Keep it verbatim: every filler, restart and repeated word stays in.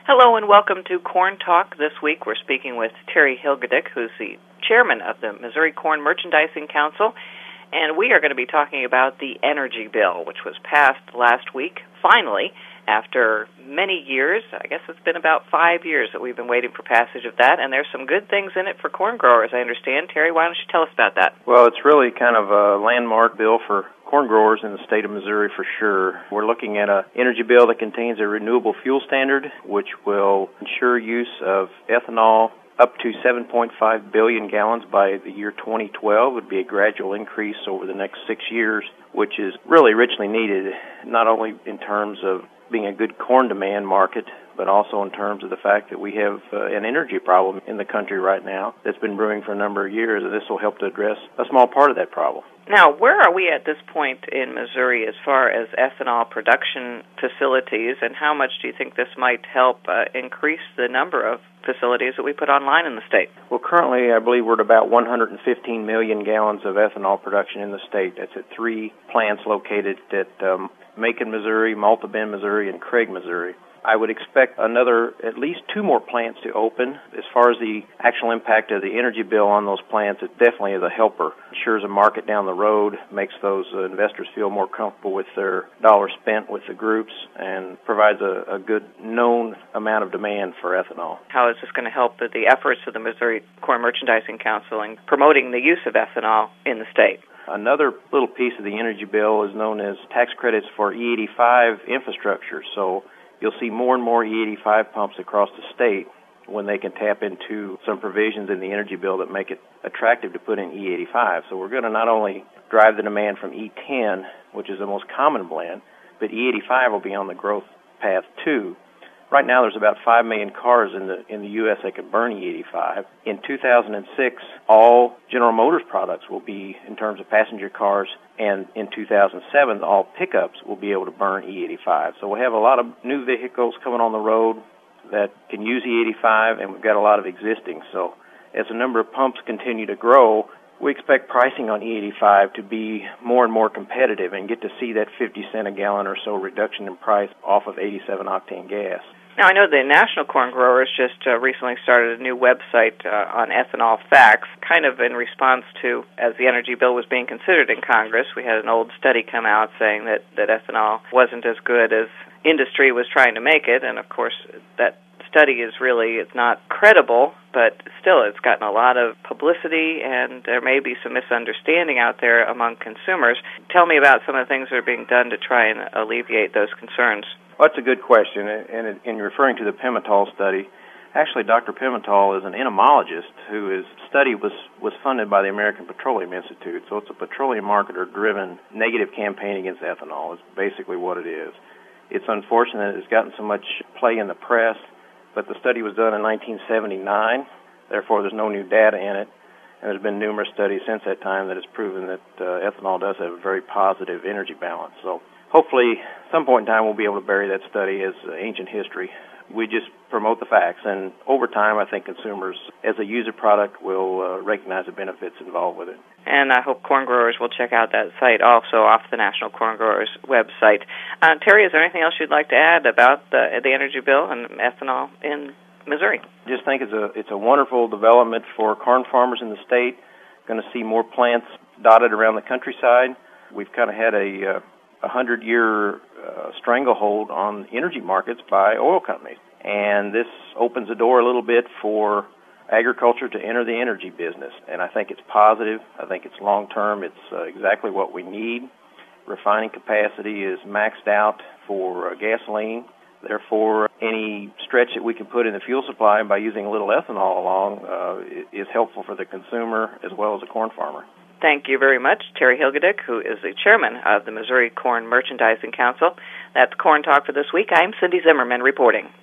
Hello and welcome to Corn Talk. This week we're speaking with Terry Hilgedick, who's the chairman of the Missouri Corn Merchandising Council, and we are going to be talking about the energy bill, which was passed last week, finally, after many years. I guess it's been about five years that we've been waiting for passage of that, and there's some good things in it for corn growers, I understand. Terry, why don't you tell us about that? Well, it's really kind of a landmark bill for corn growers in the state of Missouri for sure. We're looking at an energy bill that contains a renewable fuel standard, which will ensure use of ethanol up to seven point five billion gallons by the year twenty twelve. It would be a gradual increase over the next six years, which is really richly needed, not only in terms of being a good corn demand market, but also in terms of the fact that we have uh, an energy problem in the country right now that's been brewing for a number of years, and this will help to address a small part of that problem. Now, where are we at this point in Missouri as far as ethanol production facilities, and how much do you think this might help uh, increase the number of facilities that we put online in the state? Well, currently, I believe we're at about one hundred fifteen million gallons of ethanol production in the state. That's at three plants located at um, Macon, Missouri, Malta Bend, Missouri, and Craig, Missouri. I would expect another, at least two more plants to open. As far as the actual impact of the energy bill on those plants, it definitely is a helper. Ensures a market down the road, makes those uh, investors feel more comfortable with their dollars spent with the groups, and provides a, a good known amount of demand for ethanol. How is this going to help the, the efforts of the Missouri Corn Merchandising Council in promoting the use of ethanol in the state? Another little piece of the energy bill is known as tax credits for E eighty-five infrastructure. So you'll see more and more E eighty-five pumps across the state when they can tap into some provisions in the energy bill that make it attractive to put in E eighty-five. So we're going to not only drive the demand from E ten, which is the most common blend, but E eighty-five will be on the growth path too. Right now there's about five million cars in the in the U S that can burn E eighty-five. In two thousand six, all General Motors products will be, in terms of passenger cars, and in two thousand seven, all pickups will be able to burn E eighty-five. So we'll have a lot of new vehicles coming on the road that can use E eighty-five, and we've got a lot of existing. So as the number of pumps continue to grow, we expect pricing on E eighty-five to be more and more competitive and get to see that fifty cent a gallon or so reduction in price off of eighty-seven octane gas. Now, I know the National Corn Growers just uh, recently started a new website uh, on ethanol facts, kind of in response to, as the energy bill was being considered in Congress, we had an old study come out saying that, that ethanol wasn't as good as industry was trying to make it, and of course that study is really, it's not credible, but still it's gotten a lot of publicity, and there may be some misunderstanding out there among consumers. Tell me about some of the things that are being done to try and alleviate those concerns. Well, that's a good question, and in referring to the Pimental study, actually Doctor Pimental is an entomologist who his study was, was funded by the American Petroleum Institute, so it's a petroleum marketer-driven negative campaign against ethanol is basically what it is. It's unfortunate it's gotten so much play in the press, but the study was done in nineteen seventy-nine, therefore there's no new data in it, and there's been numerous studies since that time that has proven that uh, ethanol does have a very positive energy balance. So hopefully, some point in time, we'll be able to bury that study as uh, ancient history. We just promote the facts, and over time, I think consumers, as a user product, will uh, recognize the benefits involved with it. And I hope corn growers will check out that site also off the National Corn Growers website. Uh, Terry, is there anything else you'd like to add about the, the energy bill and ethanol in Missouri? Just think it's a it's a wonderful development for corn farmers in the state. Going to see more plants dotted around the countryside. We've kind of had a uh, a hundred-year uh, stranglehold on energy markets by oil companies. And this opens the door a little bit for agriculture to enter the energy business. And I think it's positive. I think it's long-term. It's uh, exactly what we need. Refining capacity is maxed out for uh, gasoline. Therefore, any stretch that we can put in the fuel supply by using a little ethanol along uh, is helpful for the consumer as well as the corn farmer. Thank you very much, Terry Hilgedick, who is the chairman of the Missouri Corn Merchandising Council. That's Corn Talk for this week. I'm Cindy Zimmerman reporting.